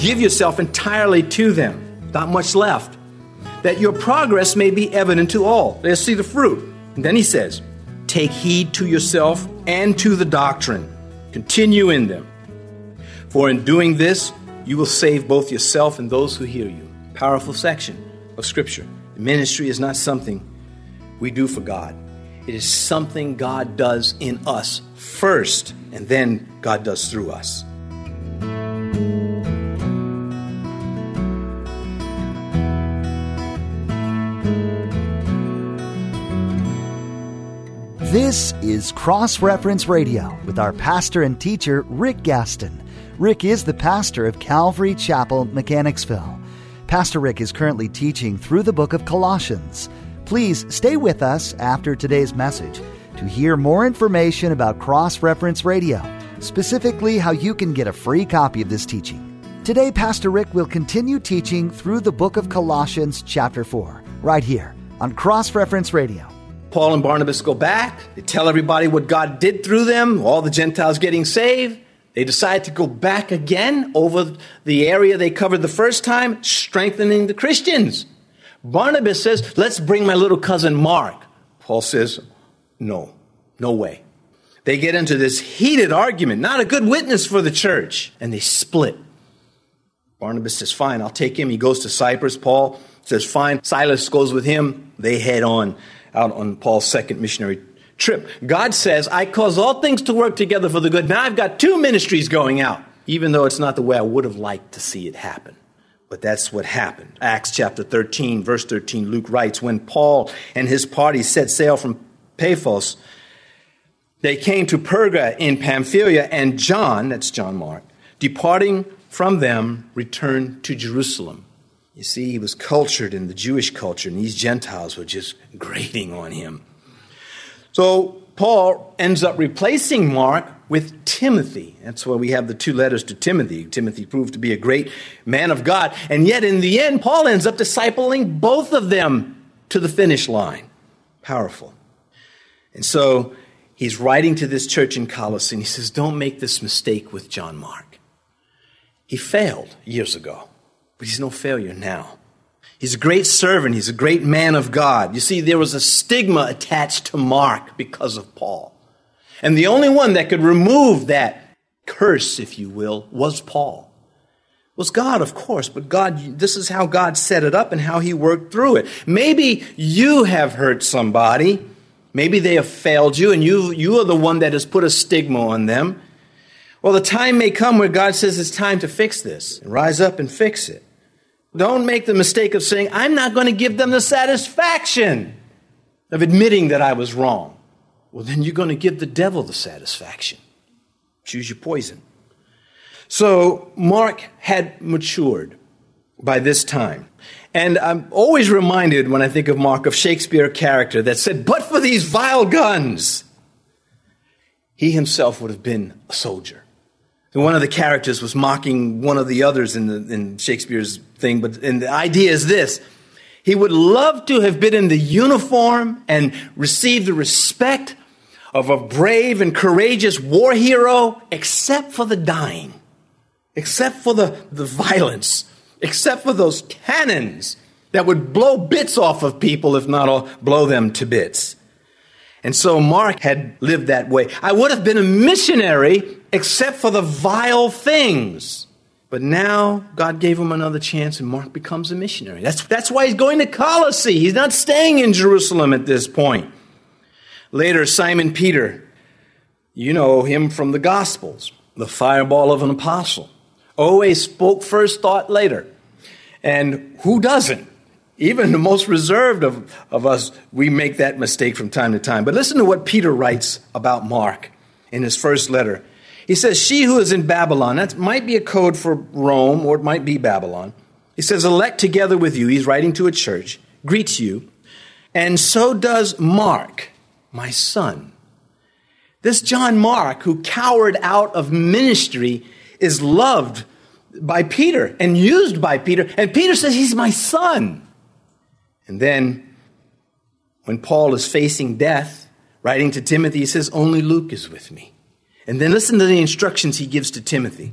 give yourself entirely to them, not much left, that your progress may be evident to all. They'll see the fruit. And then he says, take heed to yourself and to the doctrine. Continue in them. For in doing this, you will save both yourself and those who hear you. Powerful section of Scripture. Ministry is not something we do for God. It is something God does in us first, and then God does through us. This is Cross Reference Radio with our pastor and teacher, Rick Gaston. Rick is the pastor of Calvary Chapel, Mechanicsville. Pastor Rick is currently teaching through the book of Colossians. Please stay with us after today's message to hear more information about Cross Reference Radio, specifically how you can get a free copy of this teaching. Today, Pastor Rick will continue teaching through the book of Colossians chapter 4, right here on Cross Reference Radio. Paul and Barnabas go back. They tell everybody what God did through them, all the Gentiles getting saved. They decide to go back again over the area they covered the first time, strengthening the Christians. Barnabas says, let's bring my little cousin Mark. Paul says, no way. They get into this heated argument, not a good witness for the church, and they split. Barnabas says, fine, I'll take him. He goes to Cyprus. Paul says, fine. Silas goes with him. They head on out on Paul's second missionary trip. God says, I cause all things to work together for the good. Now I've got two ministries going out, even though it's not the way I would have liked to see it happen. But that's what happened. Acts chapter 13, verse 13, Luke writes, when Paul and his party set sail from Paphos, they came to Perga in Pamphylia, and John, that's John Mark, departing from them, returned to Jerusalem. You see, he was cultured in the Jewish culture, and these Gentiles were just grating on him. So Paul ends up replacing Mark with Timothy. That's why we have the two letters to Timothy. Timothy proved to be a great man of God. And yet in the end, Paul ends up discipling both of them to the finish line. Powerful. And so he's writing to this church in Colossae, and he says, don't make this mistake with John Mark. He failed years ago. But he's no failure now. He's a great servant. He's a great man of God. You see, there was a stigma attached to Mark because of Paul. And the only one that could remove that curse, if you will, was Paul. It was God, of course, but God, this is how God set it up and how he worked through it. Maybe you have hurt somebody. Maybe they have failed you, and you are the one that has put a stigma on them. Well, the time may come where God says it's time to fix this. Rise up and fix it. Don't make the mistake of saying, I'm not going to give them the satisfaction of admitting that I was wrong. Well, then you're going to give the devil the satisfaction. Choose your poison. So Mark had matured by this time. And I'm always reminded when I think of Mark of Shakespeare character that said, but for these vile guns, he himself would have been a soldier. And one of the characters was mocking one of the others in Shakespeare's thing, and the idea is this. He would love to have been in the uniform and received the respect of a brave and courageous war hero, except for the dying, except for the violence, except for those cannons that would blow bits off of people, if not all, blow them to bits. And so Mark had lived that way. I would have been a missionary except for the vile things. But now God gave him another chance, and Mark becomes a missionary. That's why he's going to Colossae. He's not staying in Jerusalem at this point. Later, Simon Peter, you know him from the Gospels, the fireball of an apostle. Always spoke first, thought later. And who doesn't? Even the most reserved of us, we make that mistake from time to time. But listen to what Peter writes about Mark in his first letter. He says, she who is in Babylon, that might be a code for Rome, or it might be Babylon. He says, elect together with you, he's writing to a church, greets you, and so does Mark, my son. This John Mark, who cowered out of ministry, is loved by Peter and used by Peter. And Peter says, he's my son. And then when Paul is facing death, writing to Timothy, he says, only Luke is with me. And then listen to the instructions he gives to Timothy.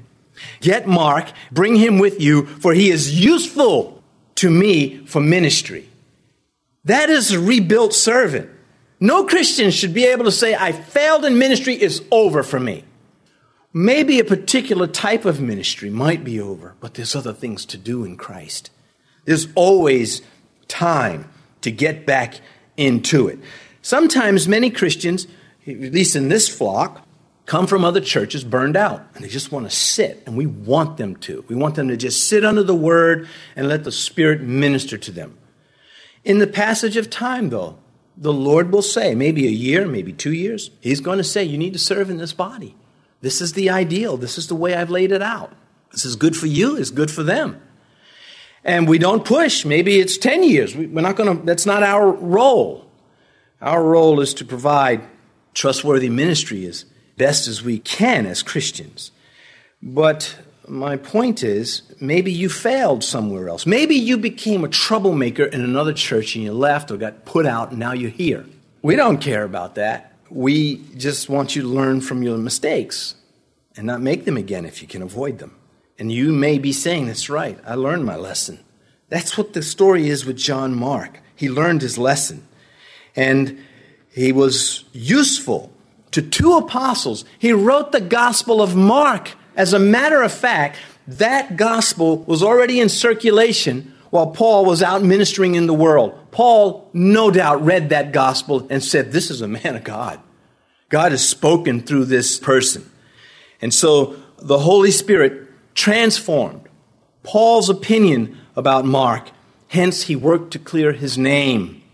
Get Mark, bring him with you, for he is useful to me for ministry. That is a rebuilt servant. No Christian should be able to say, I failed in ministry, it's over for me. Maybe a particular type of ministry might be over, but there's other things to do in Christ. There's always time to get back into it. Sometimes many Christians, at least in this flock, come from other churches burned out, and they just want to sit, and we want them to. We want them to just sit under the Word and let the Spirit minister to them. In the passage of time, though, the Lord will say, maybe a year, maybe 2 years, He's going to say, you need to serve in this body. This is the ideal. This is the way I've laid it out. This is good for you. It's good for them. And we don't push. Maybe it's 10 years. We're not going to, that's not our role. Our role is to provide trustworthy ministry as best as we can as Christians. But my point is, maybe you failed somewhere else. Maybe you became a troublemaker in another church and you left or got put out and now you're here. We don't care about that. We just want you to learn from your mistakes and not make them again if you can avoid them. And you may be saying, that's right, I learned my lesson. That's what the story is with John Mark. He learned his lesson. And he was useful to two apostles. He wrote the Gospel of Mark. As a matter of fact, that gospel was already in circulation while Paul was out ministering in the world. Paul, no doubt, read that gospel and said, this is a man of God. God has spoken through this person. And so the Holy Spirit transformed Paul's opinion about Mark. Hence, he worked to clear his name.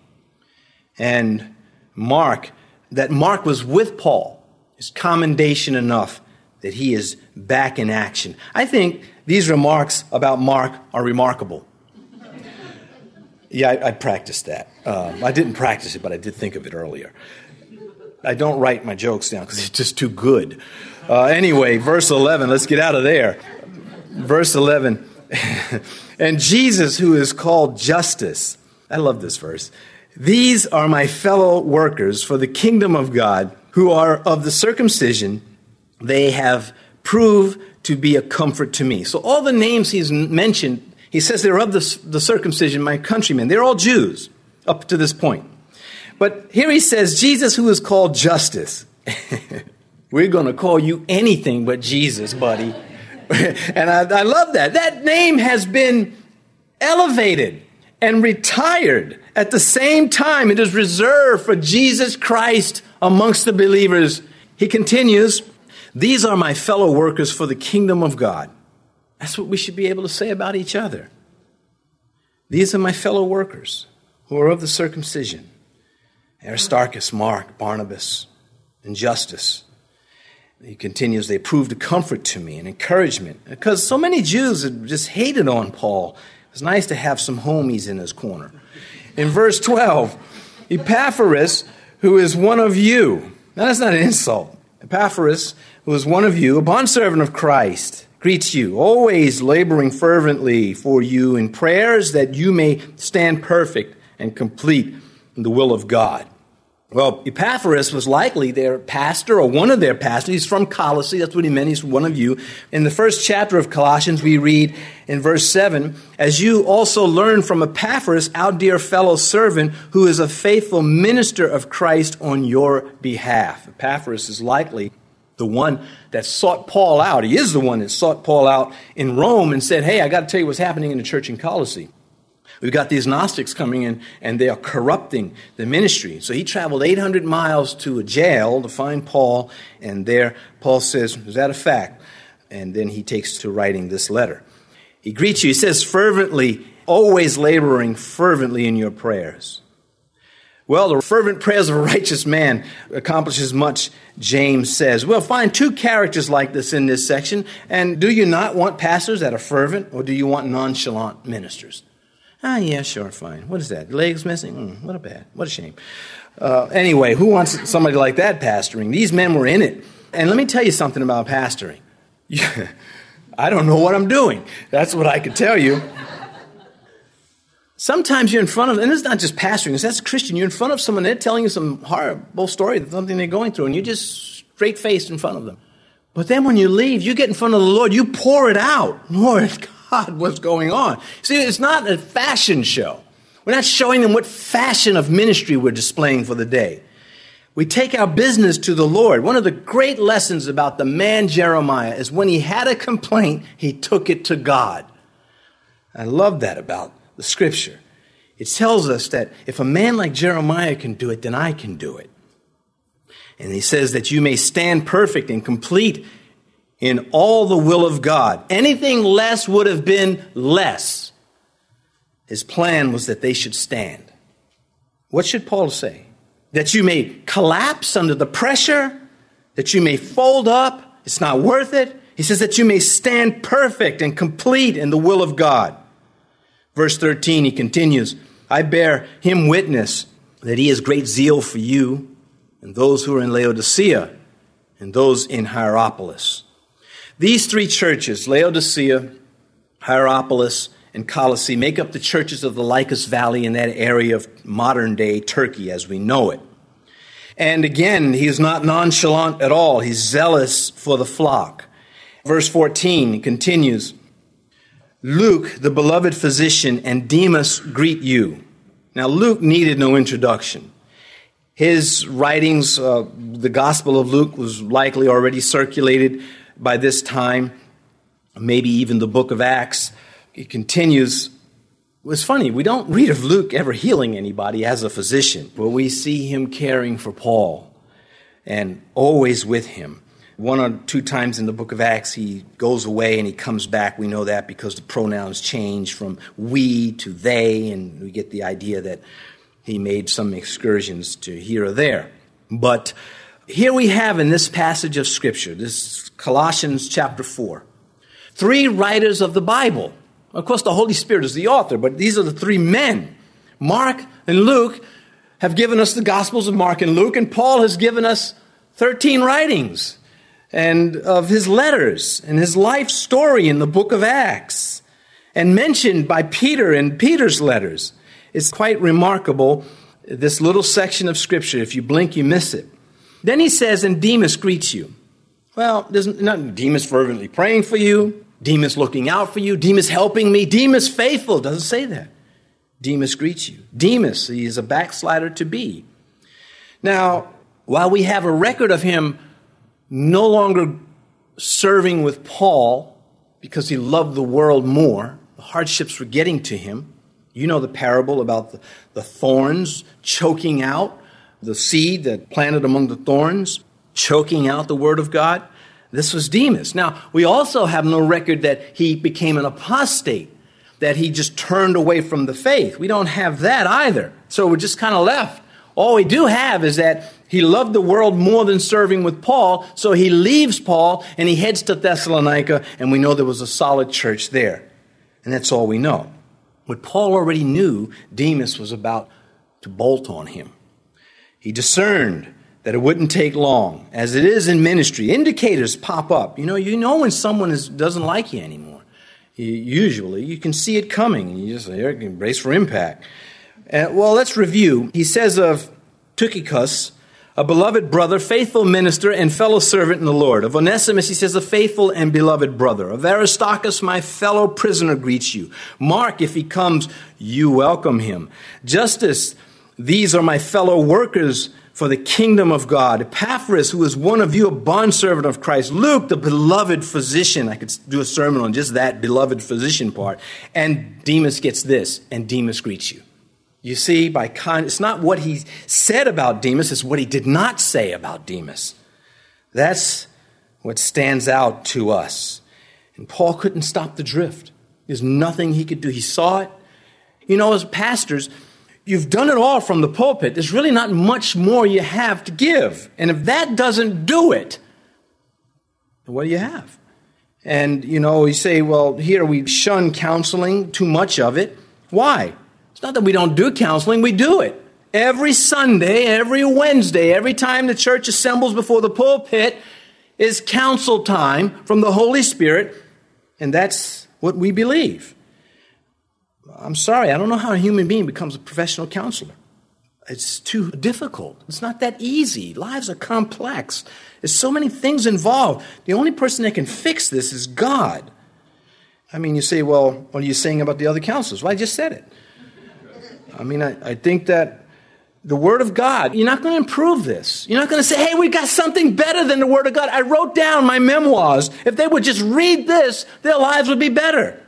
And that Mark was with Paul is commendation enough that he is back in action. I think these remarks about Mark are remarkable. Yeah, I practiced that. I didn't practice it, but I did think of it earlier. I don't write my jokes down because it's just too good. Anyway, verse 11, let's get out of there. Verse 11, and Jesus, who is called Justus, I love this verse. These are my fellow workers for the kingdom of God, who are of the circumcision. They have proved to be a comfort to me. So all the names he's mentioned, he says they're of the circumcision, my countrymen. They're all Jews up to this point. But here he says, Jesus, who is called Justus. We're going to call you anything but Jesus, buddy. And I love that. That name has been elevated and retired. At the same time, it is reserved for Jesus Christ amongst the believers. He continues, these are my fellow workers for the kingdom of God. That's what we should be able to say about each other. These are my fellow workers who are of the circumcision. Aristarchus, Mark, Barnabas, and Justus. He continues, they proved a comfort to me, an encouragement. Because so many Jews had just hated on Paul. It was nice to have some homies in his corner. In verse 12, Epaphras, who is one of you. Now that's not an insult. Epaphras, who is one of you, a bondservant of Christ, greets you, always laboring fervently for you in prayers that you may stand perfect and complete in the will of God. Well, Epaphras was likely their pastor or one of their pastors. He's from Colossae. That's what he meant. He's one of you. In the first chapter of Colossians, we read in verse 7, as you also learn from Epaphras, our dear fellow servant, who is a faithful minister of Christ on your behalf. Epaphras is likely the one that sought Paul out. He is the one that sought Paul out in Rome and said, hey, I got to tell you what's happening in the church in Colossae. We've got these Gnostics coming in, and they are corrupting the ministry. So he traveled 800 miles to a jail to find Paul, and there Paul says, is that a fact? And then he takes to writing this letter. He greets you. He says, fervently, always laboring fervently in your prayers. Well, the fervent prayers of a righteous man accomplishes much, James says. We'll find two characters like this in this section. And do you not want pastors that are fervent, or do you want nonchalant ministers? Yeah, sure, fine. What is that? Legs missing? What a shame. Anyway, who wants somebody like that pastoring? These men were in it. And let me tell you something about pastoring. I don't know what I'm doing. That's what I could tell you. Sometimes you're in front of, and it's not just pastoring, that's Christian. You're in front of someone, they're telling you some horrible story, something they're going through, and you're just straight-faced in front of them. But then when you leave, you get in front of the Lord, you pour it out. Lord God, what's going on? See, it's not a fashion show. We're not showing them what fashion of ministry we're displaying for the day. We take our business to the Lord. One of the great lessons about the man Jeremiah is when he had a complaint, he took it to God. I love that about the scripture. It tells us that if a man like Jeremiah can do it, then I can do it. And he says that you may stand perfect and complete in all the will of God. Anything less would have been less. His plan was that they should stand. What should Paul say? That you may collapse under the pressure, that you may fold up. It's not worth it. He says that you may stand perfect and complete in the will of God. Verse 13, he continues, I bear him witness that he has great zeal for you and those who are in Laodicea and those in Hierapolis. These three churches, Laodicea, Hierapolis, and Colossae, make up the churches of the Lycus Valley in that area of modern-day Turkey as we know it. And again, he is not nonchalant at all. He's zealous for the flock. Verse 14, he continues, Luke, the beloved physician, and Demas greet you. Now, Luke needed no introduction. His writings, the Gospel of Luke, was likely already circulated by this time, maybe even the book of Acts. It continues. It's funny, we don't read of Luke ever healing anybody as a physician, but we see him caring for Paul and always with him. One or two times in the book of Acts, he goes away and he comes back. We know that because the pronouns change from we to they, and we get the idea that he made some excursions to here or there. But here we have in this passage of Scripture, this Colossians chapter 4, three writers of the Bible. Of course, the Holy Spirit is the author, but these are the three men. Mark and Luke have given us the Gospels of Mark and Luke, and Paul has given us 13 writings and of his letters and his life story in the book of Acts, and mentioned by Peter in Peter's letters. It's quite remarkable, this little section of Scripture. If you blink, you miss it. Then he says, and Demas greets you. Well, there's not Demas fervently praying for you, Demas looking out for you, Demas helping me, Demas faithful. Doesn't say that. Demas greets you. Demas, he is a backslider to be. Now, while we have a record of him no longer serving with Paul because he loved the world more, the hardships were getting to him. You know the parable about the thorns choking out the seed that planted among the thorns, choking out the word of God. This was Demas. Now, we also have no record that he became an apostate, that he just turned away from the faith. We don't have that either. So we're just kind of left. All we do have is that he loved the world more than serving with Paul, so he leaves Paul and he heads to Thessalonica, and we know there was a solid church there. And that's all we know. What Paul already knew, Demas was about to bolt on him. He discerned that it wouldn't take long. As it is in ministry, indicators pop up. You know when someone doesn't like you anymore. Usually, you can see it coming, and you just say, brace for impact. Well, let's review. He says of Tychicus, a beloved brother, faithful minister, and fellow servant in the Lord. Of Onesimus, he says, a faithful and beloved brother. Of Aristarchus, my fellow prisoner, greets you. Mark, if he comes, you welcome him. Justus, these are my fellow workers for the kingdom of God. Epaphras, who is one of you, a bondservant of Christ. Luke, the beloved physician. I could do a sermon on just that beloved physician part. And Demas gets this, and Demas greets you. You see, it's not what he said about Demas, it's what he did not say about Demas. That's what stands out to us. And Paul couldn't stop the drift. There's nothing he could do. He saw it. As pastors, you've done it all from the pulpit. There's really not much more you have to give. And if that doesn't do it, then what do you have? And, you say, well, here we shun counseling, too much of it. Why? It's not that we don't do counseling, we do it. Every Sunday, every Wednesday, every time the church assembles before the pulpit is counsel time from the Holy Spirit, and that's what we believe. I'm sorry, I don't know how a human being becomes a professional counselor. It's too difficult. It's not that easy. Lives are complex. There's so many things involved. The only person that can fix this is God. I mean, you say, well, what are you saying about the other counselors? Well, I just said it. I mean, I think that the Word of God, you're not going to improve this. You're not going to say, hey, we got something better than the Word of God. I wrote down my memoirs. If they would just read this, their lives would be better.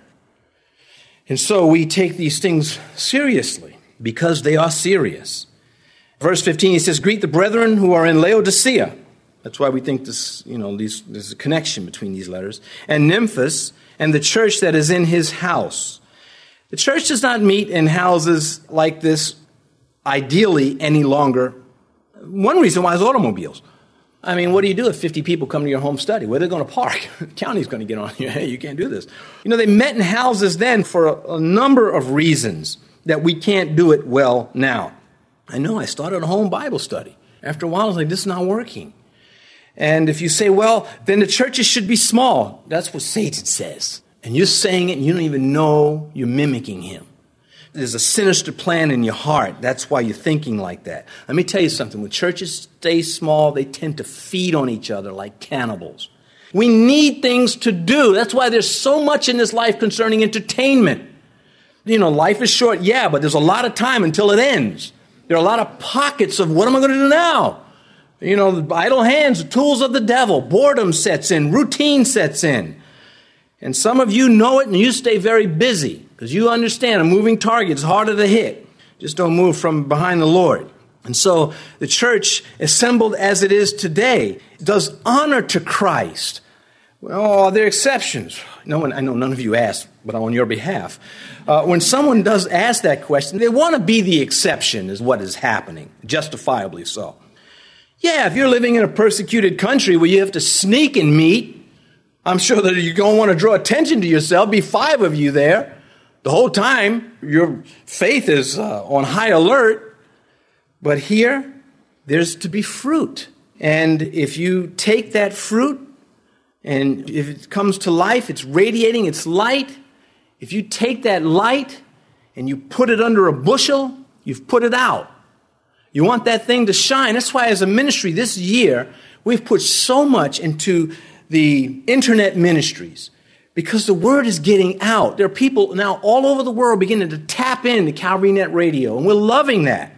And so we take these things seriously because they are serious. Verse 15, he says, greet the brethren who are in Laodicea. That's why we think there's a connection between these letters. And Nymphas, and the church that is in his house. The church does not meet in houses like this ideally any longer. One reason why is automobiles. I mean, what do you do if 50 people come to your home study? Where are they going to park? The county's going to get on you. Hey, you can't do this. They met in houses then for a number of reasons that we can't do it well now. I know I started a home Bible study. After a while, I was like, this is not working. And if you say, well, then the churches should be small. That's what Satan says. And you're saying it and you don't even know you're mimicking him. There's a sinister plan in your heart. That's why you're thinking like that. Let me tell you something. When churches stay small, they tend to feed on each other like cannibals. We need things to do. That's why there's so much in this life concerning entertainment. Life is short, yeah, but there's a lot of time until it ends. There are a lot of pockets of what am I going to do now? The idle hands, the tools of the devil. Boredom sets in. Routine sets in. And some of you know it and you stay very busy because you understand a moving target is harder to hit. Just don't move from behind the Lord. And so the church, assembled as it is today, does honor to Christ. Well, are there exceptions? I know none of you asked, but on your behalf. When someone does ask that question, they want to be the exception is what is happening, justifiably so. Yeah, if you're living in a persecuted country where you have to sneak and meet, I'm sure that you're going to want to draw attention to yourself, be 5 of you there. The whole time, your faith is on high alert. But here, there's to be fruit. And if you take that fruit, and if it comes to life, it's radiating, it's light. If you take that light and you put it under a bushel, you've put it out. You want that thing to shine. That's why as a ministry this year, we've put so much into the internet ministries because the word is getting out. There are people now all over the world beginning to tap into Calvary Net Radio, and we're loving that.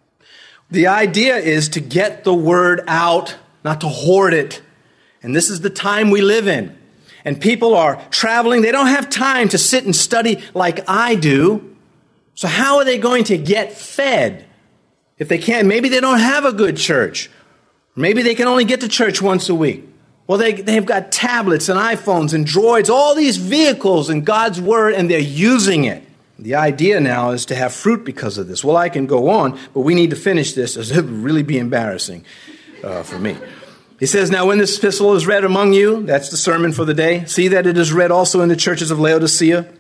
The idea is to get the word out, not to hoard it. And this is the time we live in. And people are traveling. They don't have time to sit and study like I do. So how are they going to get fed? If they can't, maybe they don't have a good church. Maybe they can only get to church once a week. Well, they've got tablets and iPhones and droids, all these vehicles and God's word, and they're using it. The idea now is to have fruit because of this. Well, I can go on, but we need to finish this, as it would really be embarrassing for me. He says, now when this epistle is read among you, that's the sermon for the day, see that it is read also in the churches of Laodicea,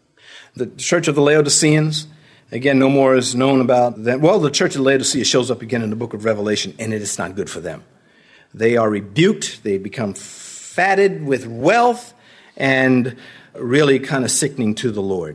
the church of the Laodiceans. Again, no more is known about that. Well, the church of Laodicea shows up again in the book of Revelation, and it is not good for them. They are rebuked. They become fatted with wealth and really kind of sickening to the Lord.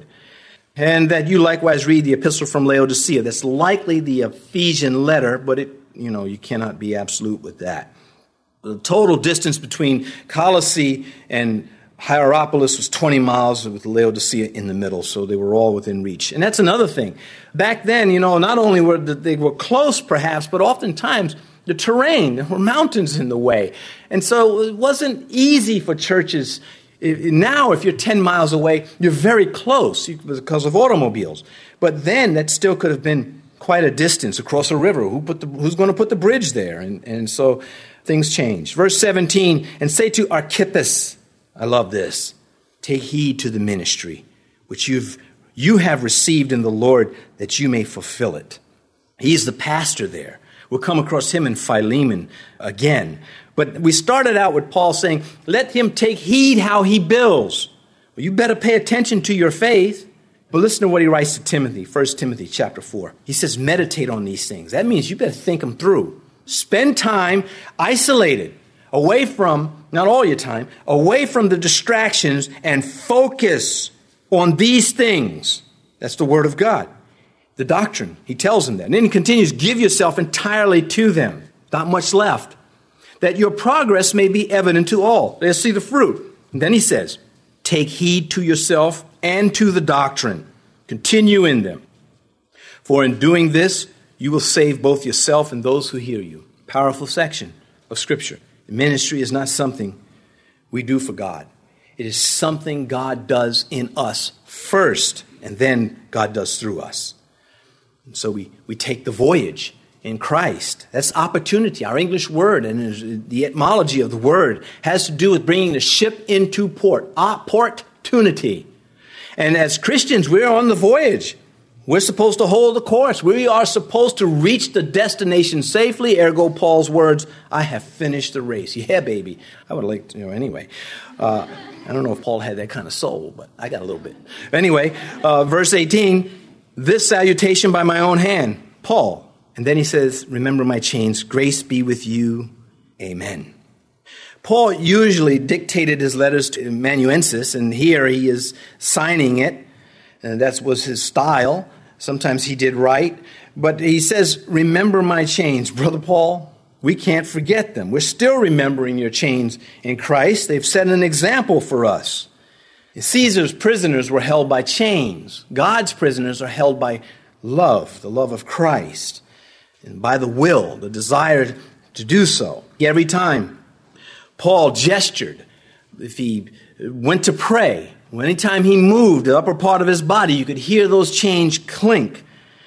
And that you likewise read the epistle from Laodicea. That's likely the Ephesian letter, but you cannot be absolute with that. The total distance between Colossae and Hierapolis was 20 miles with Laodicea in the middle, so they were all within reach. And that's another thing. Back then, not only were they were close perhaps, but oftentimes the terrain, there were mountains in the way. And so it wasn't easy for churches. Now, if you're 10 miles away, you're very close because of automobiles. But then that still could have been quite a distance across a river. Who's going to put the bridge there? And so things changed. Verse 17, and say to Archippus, I love this, take heed to the ministry which you have received in the Lord that you may fulfill it. He's the pastor there. We'll come across him in Philemon again. But we started out with Paul saying, let him take heed how he builds. Well, you better pay attention to your faith. But listen to what he writes to Timothy, 1 Timothy chapter 4. He says, meditate on these things. That means you better think them through. Spend time isolated, away from, not all your time, away from the distractions and focus on these things. That's the word of God. the doctrine. He tells them that. And then he continues, give yourself entirely to them. Not much left. That your progress may be evident to all. Let's see the fruit. And then he says, take heed to yourself and to the doctrine. Continue in them. For in doing this, you will save both yourself and those who hear you. Powerful section of Scripture. Ministry is not something we do for God. It is something God does in us first, and then God does through us. And so we take the voyage in Christ. That's opportunity. Our English word and the etymology of the word has to do with bringing the ship into port. Opportunity. And as Christians, we're on the voyage. We're supposed to hold the course. We are supposed to reach the destination safely. Ergo, Paul's words, I have finished the race. Yeah, baby. I would like to, anyway. I don't know if Paul had that kind of soul, but I got a little bit. Anyway, verse 18, this salutation by my own hand, Paul. And then he says, remember my chains, grace be with you, amen. Paul usually dictated his letters to amanuensis, and here he is signing it, and that was his style. Sometimes he did write, but he says, remember my chains. Brother Paul, we can't forget them. We're still remembering your chains in Christ. They've set an example for us. Caesar's prisoners were held by chains. God's prisoners are held by love, the love of Christ. And by the will, the desire to do so. Every time Paul gestured, if he went to pray, anytime he moved the upper part of his body, you could hear those chains clink.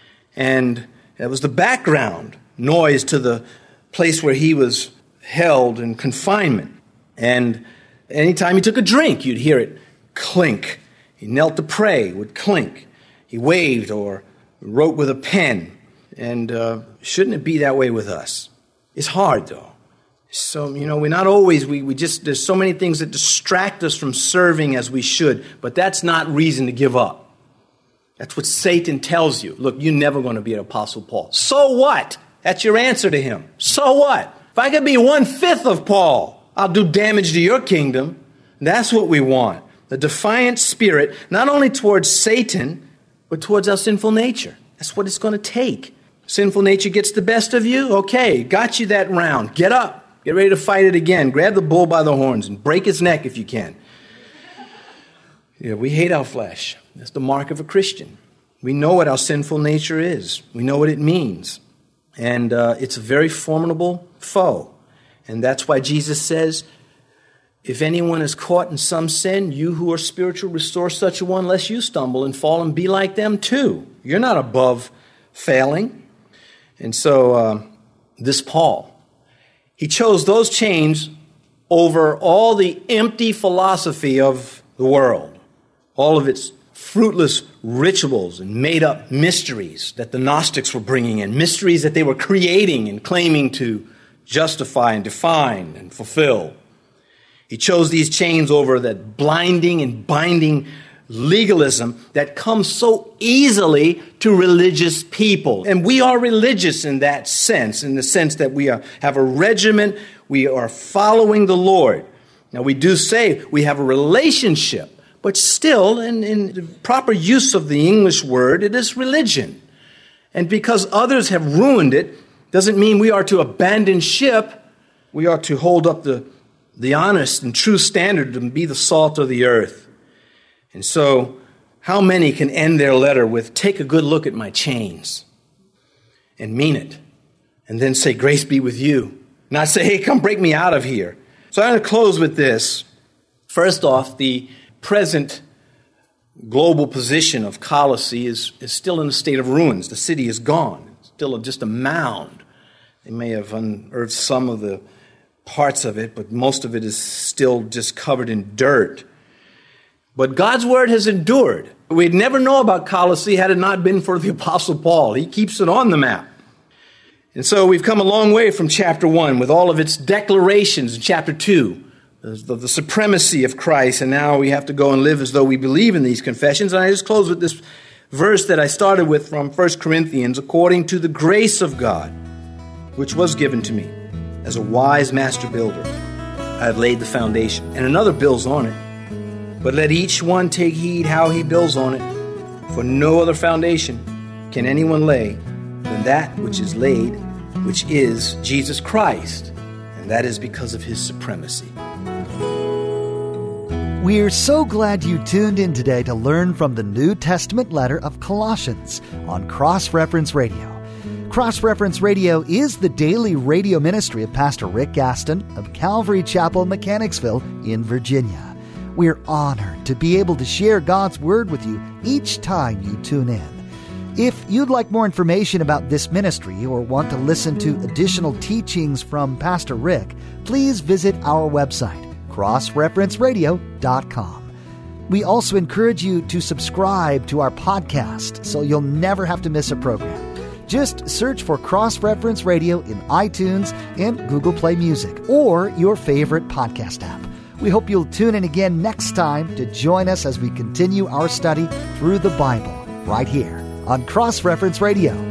And that was the background noise to the place where he was held in confinement. And anytime he took a drink, you'd hear it clink. He knelt to pray, it would clink. He waved or wrote with a pen. And shouldn't it be that way with us? It's hard, though. So, we're not always, there's so many things that distract us from serving as we should, but that's not reason to give up. That's what Satan tells you. Look, you're never going to be an Apostle Paul. So what? That's your answer to him. So what? If I could be 1/5 of Paul, I'll do damage to your kingdom. That's what we want. The defiant spirit, not only towards Satan, but towards our sinful nature. That's what it's going to take. Sinful nature gets the best of you? Okay, got you that round. Get up. Get ready to fight it again. Grab the bull by the horns and break its neck if you can. Yeah, we hate our flesh. That's the mark of a Christian. We know what our sinful nature is. We know what it means. And it's a very formidable foe. And that's why Jesus says, if anyone is caught in some sin, you who are spiritual, restore such a one, lest you stumble and fall and be like them too. You're not above failing. And so this Paul, he chose those chains over all the empty philosophy of the world, all of its fruitless rituals and made-up mysteries that the Gnostics were bringing in, mysteries that they were creating and claiming to justify and define and fulfill. He chose these chains over that blinding and binding legalism that comes so easily to religious people. And we are religious in that sense, in the sense that we have a regimen, we are following the Lord. Now, we do say we have a relationship, but still, in the proper use of the English word, it is religion. And because others have ruined it, doesn't mean we are to abandon ship. We are to hold up the honest and true standard and be the salt of the earth. And so, how many can end their letter with, take a good look at my chains, and mean it, and then say, grace be with you. Not say, hey, come break me out of here. So I'm going to close with this. First off, the present global position of Colossae is still in a state of ruins. The city is gone. It's still just a mound. They may have unearthed some of the parts of it, but most of it is still just covered in dirt. But God's word has endured. We'd never know about Colossae had it not been for the Apostle Paul. He keeps it on the map. And so we've come a long way from chapter 1 with all of its declarations in chapter 2, the supremacy of Christ. And now we have to go and live as though we believe in these confessions. And I just close with this verse that I started with from 1 Corinthians, according to the grace of God, which was given to me as a wise master builder. I have laid the foundation, and another builds on it. But let each one take heed how he builds on it. For no other foundation can anyone lay than that which is laid, which is Jesus Christ, and that is because of his supremacy. We're so glad you tuned in today to learn from the New Testament letter of Colossians on Cross Reference Radio. Cross Reference Radio is the daily radio ministry of Pastor Rick Gaston of Calvary Chapel, Mechanicsville in Virginia. We're honored to be able to share God's Word with you each time you tune in. If you'd like more information about this ministry or want to listen to additional teachings from Pastor Rick, please visit our website, crossreferenceradio.com. We also encourage you to subscribe to our podcast so you'll never have to miss a program. Just search for Cross Reference Radio in iTunes and Google Play Music or your favorite podcast app. We hope you'll tune in again next time to join us as we continue our study through the Bible right here on Cross Reference Radio.